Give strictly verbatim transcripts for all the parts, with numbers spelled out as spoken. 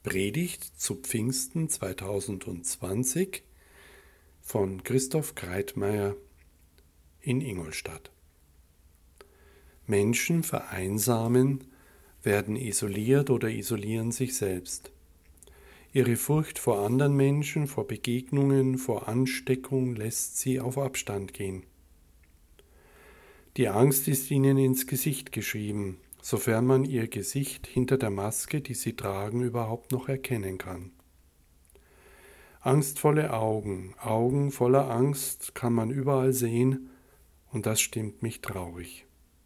Predigt zu Pfingsten zweitausendzwanzig von Christoph Kreitmeier in Ingolstadt. Menschen vereinsamen, werden isoliert oder isolieren sich selbst. Ihre Furcht vor anderen Menschen, vor Begegnungen, vor Ansteckung lässt sie auf Abstand gehen. Die Angst ist ihnen ins Gesicht geschrieben, sofern man ihr Gesicht hinter der Maske, die sie tragen, überhaupt noch erkennen kann. Angstvolle Augen, Augen voller Angst kann man überall sehen, und das stimmt mich traurig.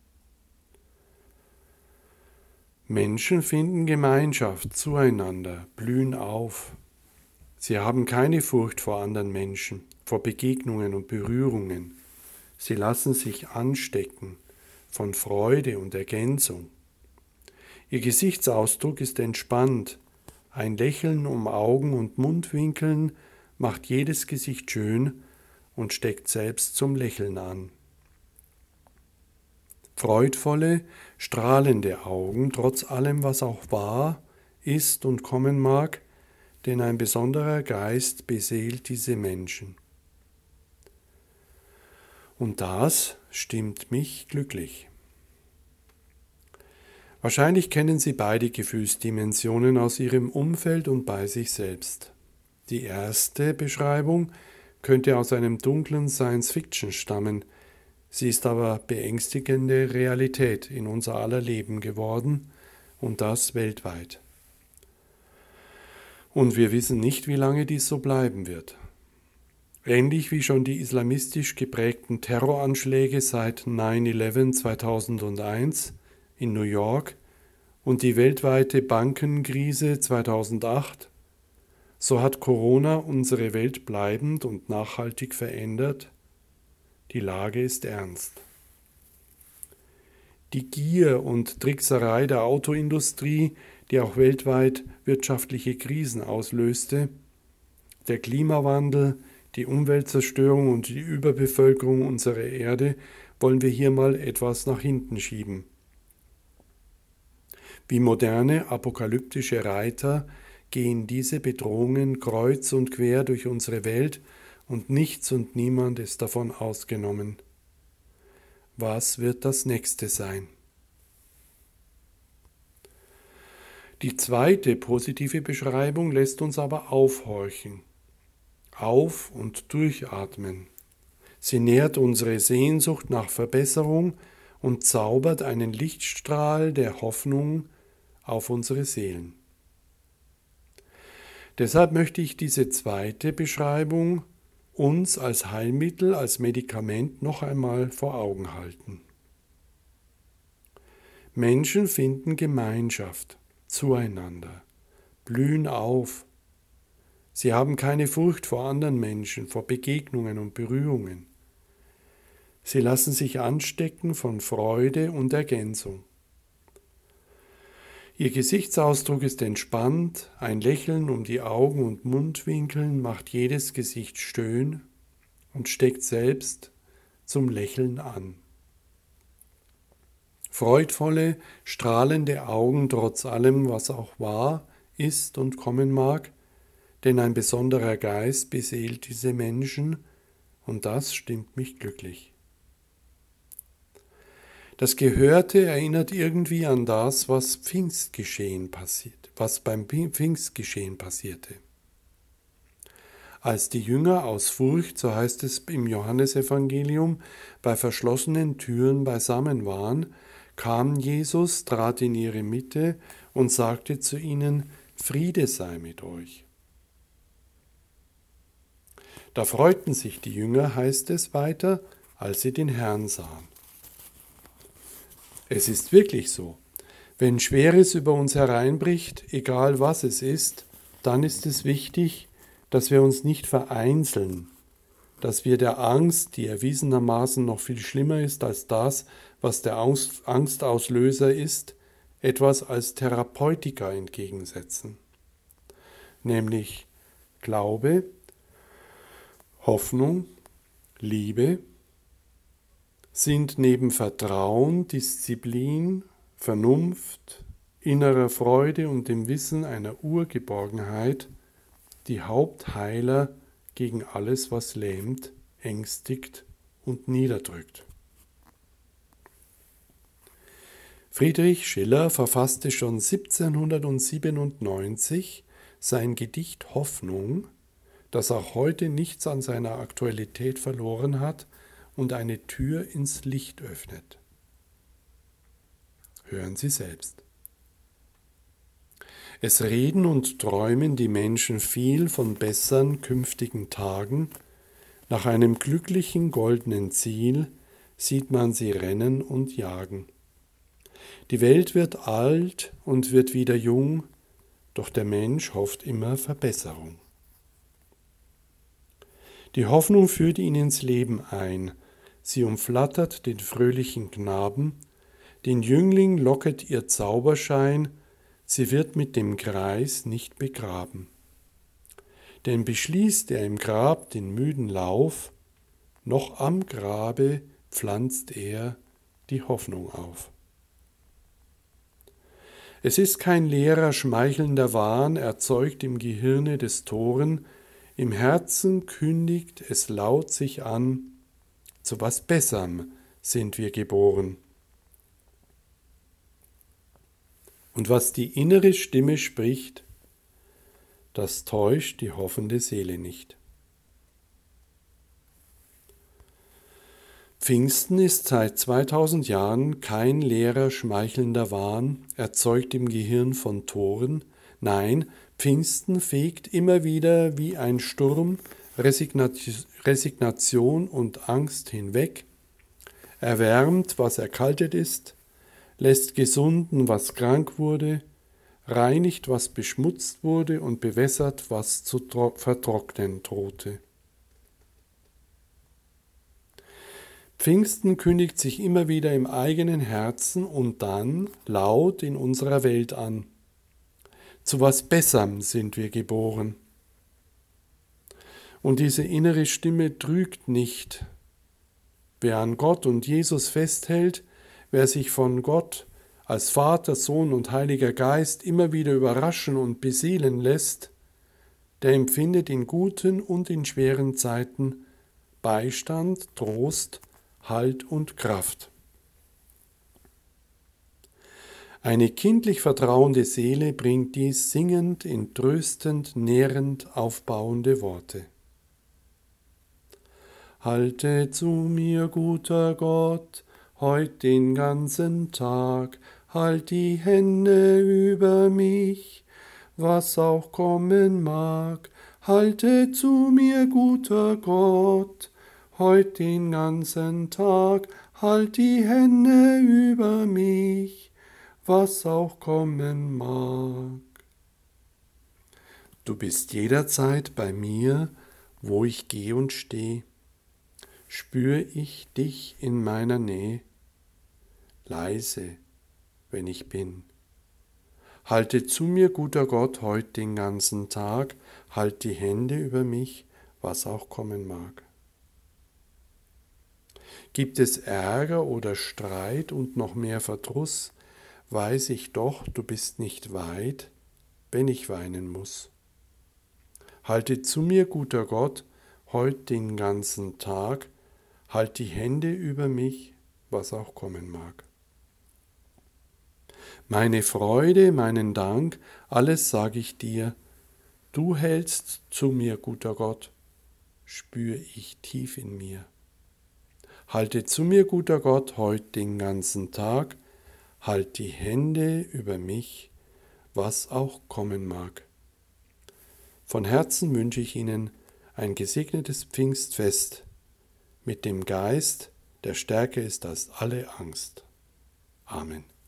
Menschen finden Gemeinschaft zueinander, blühen auf. Sie haben keine Furcht vor anderen Menschen, vor Begegnungen und Berührungen. Sie lassen sich anstecken von Freude und Ergänzung. Ihr Gesichtsausdruck ist entspannt. Ein Lächeln um Augen und Mundwinkeln macht jedes Gesicht schön und steckt selbst zum Lächeln an. Freudvolle, strahlende Augen, trotz allem, was auch war, ist und kommen mag, denn ein besonderer Geist beseelt diese Menschen. Und das stimmt mich glücklich. Wahrscheinlich kennen Sie beide Gefühlsdimensionen aus Ihrem Umfeld und bei sich selbst. Die erste Beschreibung könnte aus einem dunklen Science-Fiction stammen, sie ist aber beängstigende Realität in unser aller Leben geworden, und das weltweit. Und wir wissen nicht, wie lange dies so bleiben wird. Ähnlich wie schon die islamistisch geprägten Terroranschläge seit neun elf zweitausendeins in New York und die weltweite Bankenkrise zweitausendacht, so hat Corona unsere Welt bleibend und nachhaltig verändert. Die Lage ist ernst. Die Gier und Trickserei der Autoindustrie, die auch weltweit wirtschaftliche Krisen auslöste, der Klimawandel, die Umweltzerstörung und die Überbevölkerung unserer Erde wollen wir hier mal etwas nach hinten schieben. Wie moderne apokalyptische Reiter gehen diese Bedrohungen kreuz und quer durch unsere Welt und nichts und niemand ist davon ausgenommen. Was wird das nächste sein? Die zweite positive Beschreibung lässt uns aber aufhorchen, auf- und durchatmen. Sie nährt unsere Sehnsucht nach Verbesserung und zaubert einen Lichtstrahl der Hoffnung auf unsere Seelen. Deshalb möchte ich diese zweite Beschreibung uns als Heilmittel, als Medikament noch einmal vor Augen halten. Menschen finden Gemeinschaft zueinander, blühen auf. Sie haben keine Furcht vor anderen Menschen, vor Begegnungen und Berührungen. Sie lassen sich anstecken von Freude und Ergänzung. Ihr Gesichtsausdruck ist entspannt, ein Lächeln um die Augen und Mundwinkeln macht jedes Gesicht schön und steckt selbst zum Lächeln an. Freudvolle, strahlende Augen trotz allem, was auch war, ist und kommen mag, denn ein besonderer Geist beseelt diese Menschen, und das stimmt mich glücklich. Das Gehörte erinnert irgendwie an das, was Pfingstgeschehen passiert, was beim Pfingstgeschehen passierte. Als die Jünger aus Furcht, so heißt es im Johannesevangelium, bei verschlossenen Türen beisammen waren, kam Jesus, trat in ihre Mitte und sagte zu ihnen: Friede sei mit euch. Da freuten sich die Jünger, heißt es weiter, als sie den Herrn sahen. Es ist wirklich so. Wenn Schweres über uns hereinbricht, egal was es ist, dann ist es wichtig, dass wir uns nicht vereinzeln, dass wir der Angst, die erwiesenermaßen noch viel schlimmer ist als das, was der Angstauslöser ist, etwas als Therapeutika entgegensetzen. Nämlich Glaube, Hoffnung, Liebe sind neben Vertrauen, Disziplin, Vernunft, innerer Freude und dem Wissen einer Urgeborgenheit, die Hauptheiler gegen alles, was lähmt, ängstigt und niederdrückt. Friedrich Schiller verfasste schon siebzehnhundertsiebenundneunzig sein Gedicht Hoffnung, das auch heute nichts an seiner Aktualität verloren hat und eine Tür ins Licht öffnet. Hören Sie selbst. Es reden und träumen die Menschen viel von besseren künftigen Tagen. Nach einem glücklichen goldenen Ziel sieht man sie rennen und jagen. Die Welt wird alt und wird wieder jung, doch der Mensch hofft immer Verbesserung. Die Hoffnung führt ihn ins Leben ein, sie umflattert den fröhlichen Knaben, den Jüngling locket ihr Zauberschein, sie wird mit dem Greis nicht begraben. Denn beschließt er im Grab den müden Lauf, noch am Grabe pflanzt er die Hoffnung auf. Es ist kein leerer, schmeichelnder Wahn, erzeugt im Gehirne des Toren, im Herzen kündigt es laut sich an, zu was Besserem sind wir geboren. Und was die innere Stimme spricht, das täuscht die hoffende Seele nicht. Pfingsten ist seit zweitausend Jahren kein leerer, schmeichelnder Wahn, erzeugt im Gehirn von Toren. Nein, Pfingsten fegt immer wieder wie ein Sturm Resignation und Angst hinweg, erwärmt, was erkaltet ist, lässt gesunden, was krank wurde, reinigt, was beschmutzt wurde und bewässert, was zu vertrocknen drohte. Pfingsten kündigt sich immer wieder im eigenen Herzen und dann laut in unserer Welt an. Zu was Besserem sind wir geboren. Und diese innere Stimme trügt nicht. Wer an Gott und Jesus festhält, wer sich von Gott als Vater, Sohn und Heiliger Geist immer wieder überraschen und beseelen lässt, der empfindet in guten und in schweren Zeiten Beistand, Trost, Halt und Kraft. Eine kindlich vertrauende Seele bringt dies singend in tröstend, nährend aufbauende Worte. Halte zu mir, guter Gott, heut den ganzen Tag, halt die Hände über mich, was auch kommen mag. Halte zu mir, guter Gott, heut den ganzen Tag, halt die Hände über mich, was auch kommen mag. Du bist jederzeit bei mir, wo ich geh und steh. Spür ich dich in meiner Nähe, leise, wenn ich bin. Halte zu mir, guter Gott, heut den ganzen Tag, halt die Hände über mich, was auch kommen mag. Gibt es Ärger oder Streit und noch mehr Verdruss, weiß ich doch, du bist nicht weit, wenn ich weinen muss. Halte zu mir, guter Gott, heut den ganzen Tag, halt die Hände über mich, was auch kommen mag. Meine Freude, meinen Dank, alles sag ich dir, du hältst zu mir, guter Gott, spür ich tief in mir. Halte zu mir, guter Gott, heut den ganzen Tag, halt die Hände über mich, was auch kommen mag. Von Herzen wünsche ich Ihnen ein gesegnetes Pfingstfest mit dem Geist, der stärker ist als alle Angst. Amen.